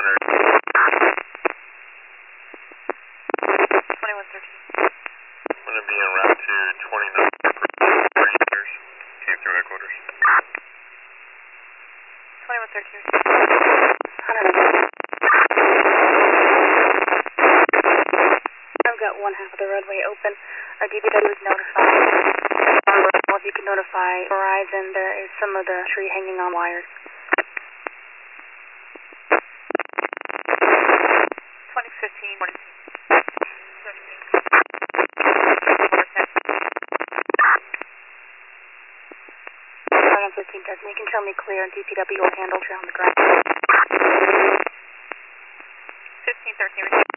2113. I'm going to be en route to 29 for years. Team through headquarters. 2113. 100. I've got one half of the roadway open. Our DPW was notified. If you can notify Verizon, there is some of the tree hanging on wires. 2015. 15 doesn't. You can tell me clear and DPW will handle trail on the ground. 1513.